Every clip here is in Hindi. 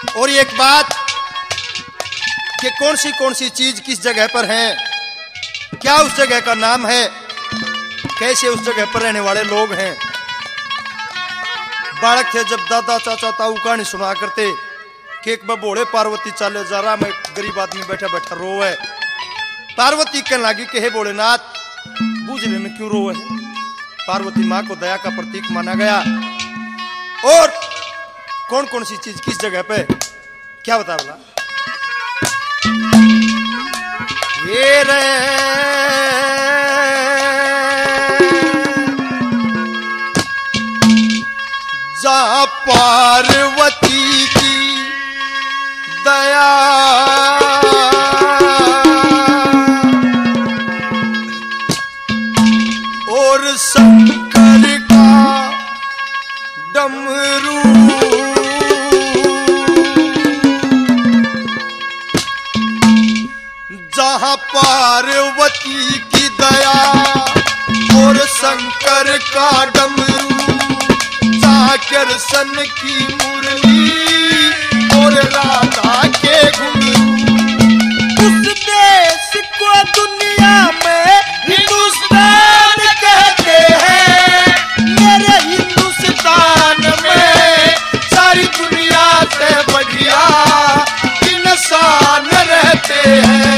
और ये एक बात कि कौन सी चीज किस जगह पर है, क्या उस जगह का नाम है, कैसे उस जगह पर रहने वाले लोग हैं। बालक थे जब दादा चाचा ताऊ कहानी सुना करते कि एक बबोड़े पार्वती चाले जा रहा, मैं गरीब आदमी बैठा बैठा रोवे। पार्वती कहने लगी कि हे भोलेनाथ बूझ लेने क्यों रोवे। पार्वती माँ को दया का प्रतीक माना गया। और कौन सी चीज किस जगह पे, क्या बता बोला ये रे जा पार्वती की दया और शंकर का डमरू जहां पार्वती की दया और शंकर का डमरू, जहां कृष्ण की मुरली और राधा के घुंघरू। उस देश को दुनिया में हिंदुस्तान कहते हैं, मेरे हिंदुस्तान में सारी दुनिया से बढ़िया इंसान रहते हैं।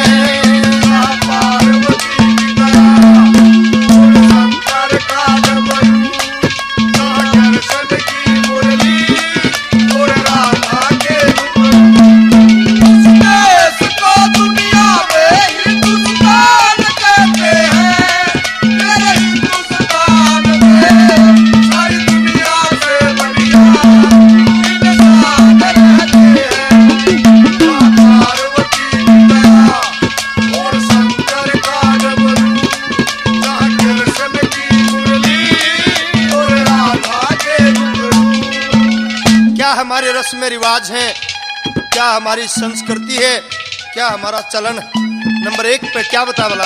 हमारे रस्म रिवाज हैं, क्या हमारी संस्कृति है, क्या हमारा चलन। नंबर 1 पे क्या बता बोला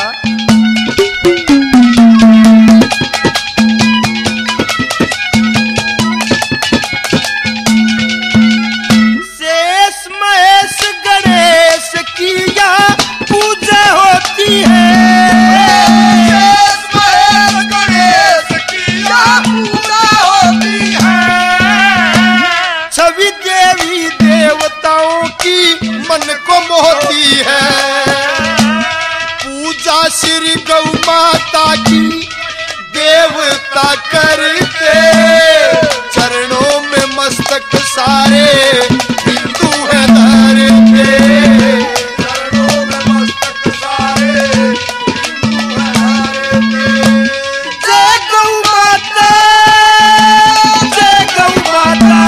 शेष महेश गणेश की यहाँ पूजा होती है। मन को मोहती है पूजा श्री गौ माता की देवता करते, चरणों में मस्तक सारे हिंदू है धरते, चरणों में मस्तक सारे हिंदू है धरते। जय गौ माता, जय गौ माता,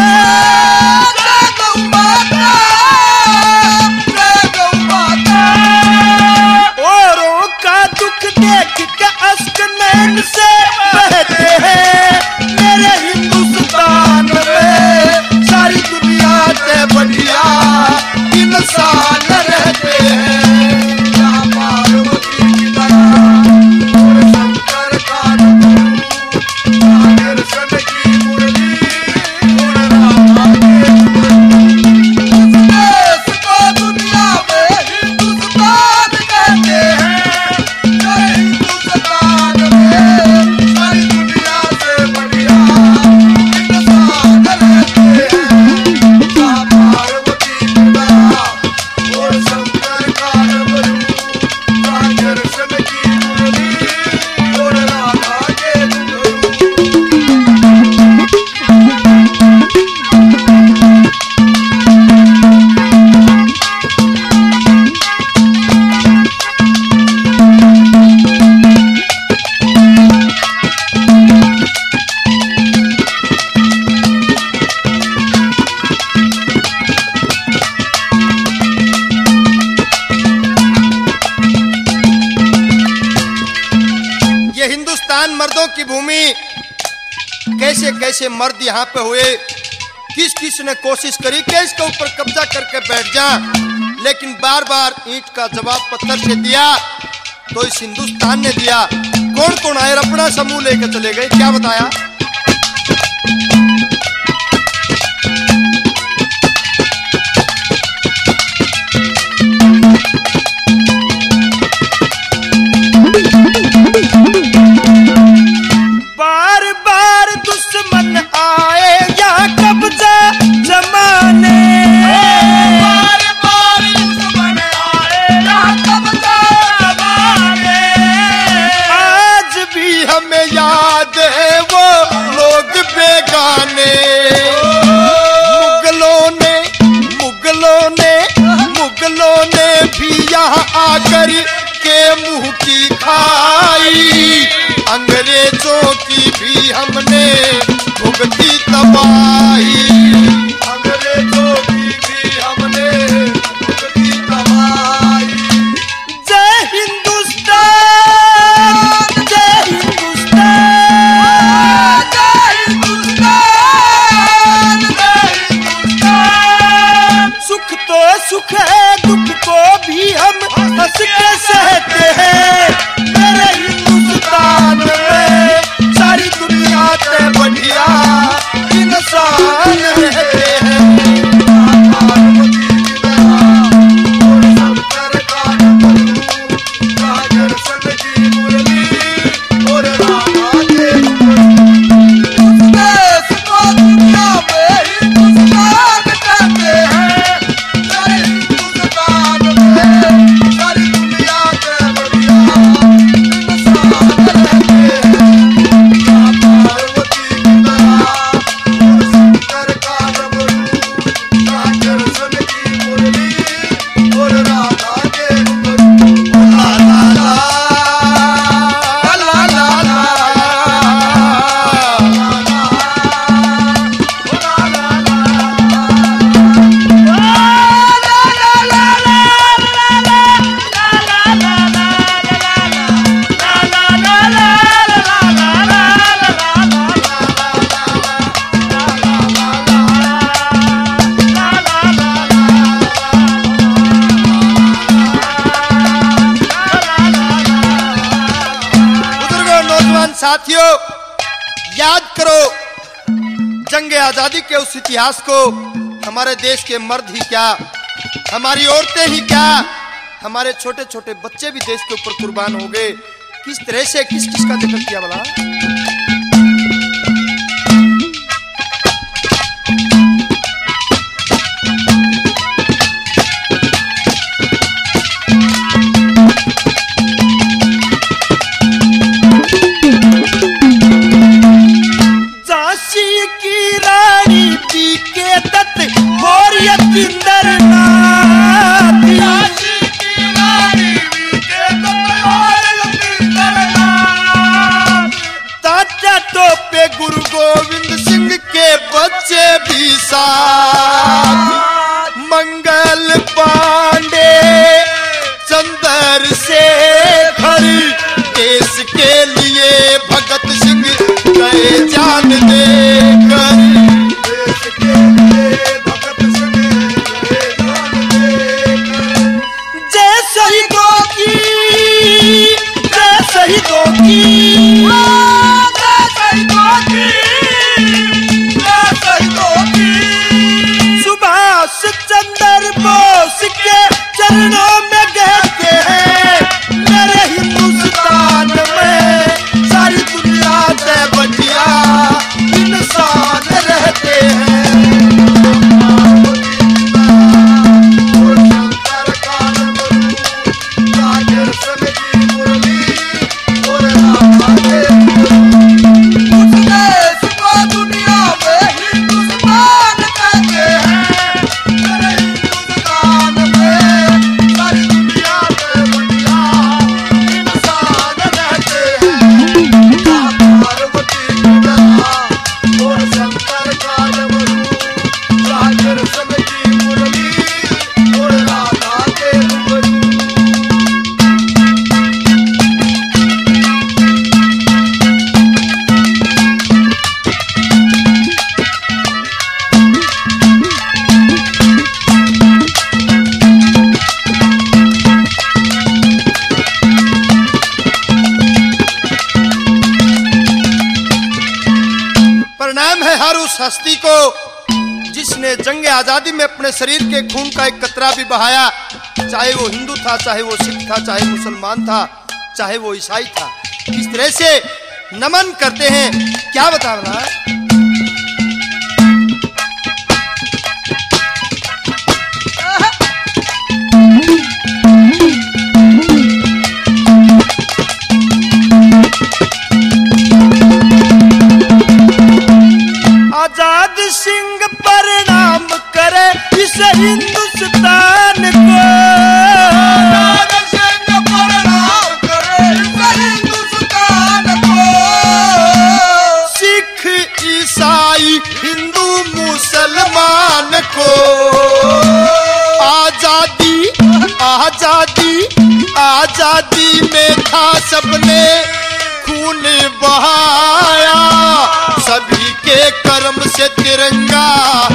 से बहते हैं मेरे हिंदुस्तान में सारी दुनिया से बढ़िया इंसान रहते हैं। पार्वती की दया और शंकर का डमरू, कृष्ण की मुरली और राधा के घुंघरू। देश को दुनिया में हिंदुस्तान कहते हैं, मर्दों की भूमि, कैसे कैसे मर्द यहाँ पे हुए, किस किस ने कोशिश करी कि इसके ऊपर कब्जा करके बैठ जा, लेकिन बार बार ईंट का जवाब पत्थर से दिया तो इस हिंदुस्तान ने दिया। कौन कौन आए अपना समूह लेकर चले गए, क्या बताया सुख है दुख को भी हम हंस के सहते हैं। मेरे हिंदुस्तान में सारी दुनिया से बढ़िया इंसान रहते हैं। साथियों, याद करो जंग आजादी के उस इतिहास को। हमारे देश के मर्द ही क्या, हमारी औरतें ही क्या, हमारे छोटे छोटे बच्चे भी देश के ऊपर कुर्बान हो गए। किस तरह से किस किस का जिक्र किया भला? गुरु गोविंद सिंह के बच्चे भी साथ, मंगल पांडे, चंद्रशेखर, देश के लिए भगत सिंह गए जान देकर। देश के लिए भगत सिंह गए जान देकर। जय शहीदों की, जय शहीदों की, सुभाष चंद्र बोस के चरणों में कहते हैं। मेरे हिंदुस्तान में सारी दुनिया से बढ़िया इंसान रहते हैं। प्रणाम है हर उस हस्ती को जिसने जंग आजादी में अपने शरीर के खून का एक कतरा भी बहाया, चाहे वो हिंदू था, चाहे वो सिख था, चाहे मुसलमान था, चाहे वो ईसाई था। किस तरह से नमन करते हैं क्या बता रहा है? आजाद सिंह प्रणाम करे इस हिंदुस्तान को। आजाद सिंह प्रणाम करे इस हिंदुस्तान को। सिख ईसाई हिंदू मुसलमान को। आजादी आजादी आजादी में था सबने खून बहाया, सभी के कर्म से तिरंगा